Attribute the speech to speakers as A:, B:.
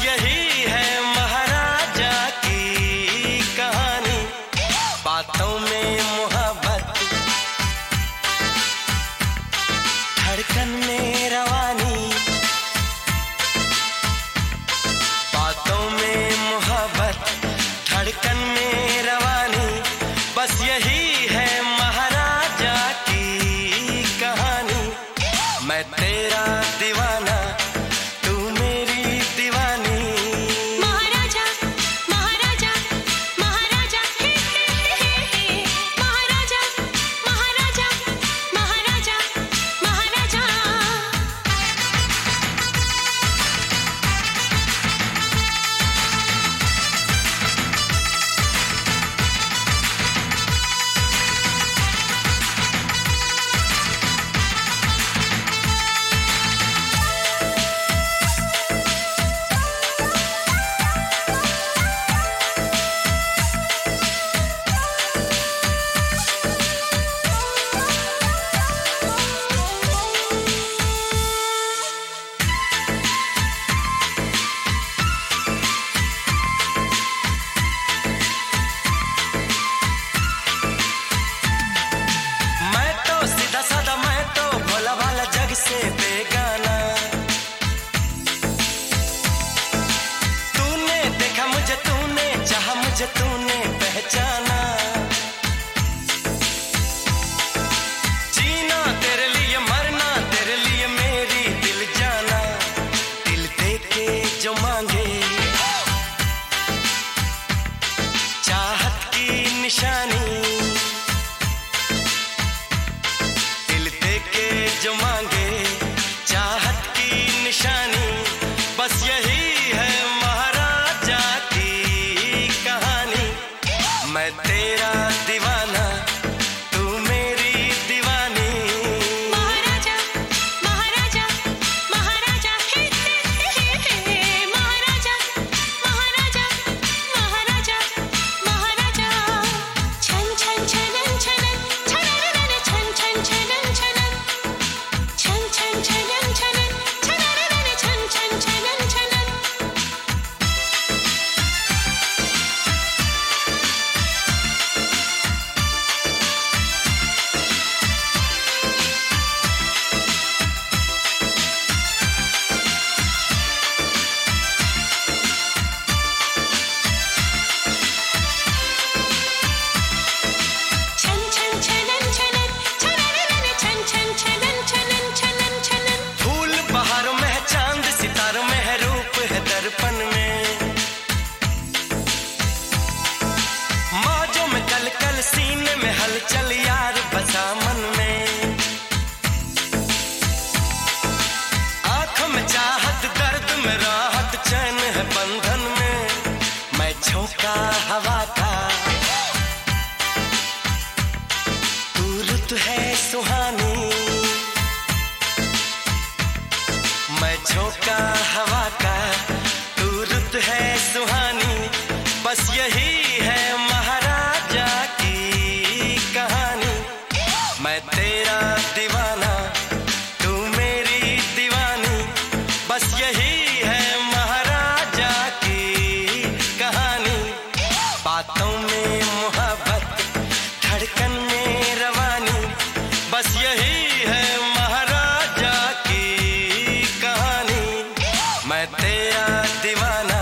A: यही है महाराजा की कहानी, बातों में मोहब्बत, धड़कन में रवानी, बातों में मोहब्बत, धड़कन में रवानी, बस यही है महाराजा की कहानी। मैं तेरा दीवाना, तू मेरी दीवानी।
B: महाराजा महाराजा महाराजा हे हे हे, महाराजा महाराजा महाराजा महाराजा।
A: से बेगाना, तूने देखा मुझे, तूने चाहा मुझे, तूने पहचाना। जीना तेरे लिए, मरना तेरे लिए, मेरी दिल जाना। दिल दे के जो मांगे चाहत की निशानी, दिल दे के जो मांगे चाहत की निशानी, बस यही है महाराजा की कहानी। मैं तेरा दीवाना, तू मेरी दीवानी।
B: महाराजा महाराजा महाराजा हे हे हे, महाराजा महाराजा महाराजा महाराजा। छन छन छनन छनन छनन छन छन छनन छनन, छन छन छनन छनन छनन छन छन छनन छनन। छन छन छनन छनन छनन छन छन छनन छनन छनन छनन।
A: फूल बहारों में है, चांद सितारों में है, रूप है दर्पण में। मौजों में कल कल, सीने में हलचल, यार बसा मन में। आंखों में चाहत, दर्द में राहत, चैन है बंधन में। मैं झोंका हवा का, तू रुत है सुहानी। मैं झोंका हवा का, तू रुत है सुहानी, बस यही है महाराजा की कहानी। मैं तेरा दीवाना, तू मेरी दीवानी, बस यही है महाराजा की कहानी। बातों में मोहब्बत, धड़कन में रवानी, बस यही है महाराजा की कहानी। मैं तेरा दीवाना,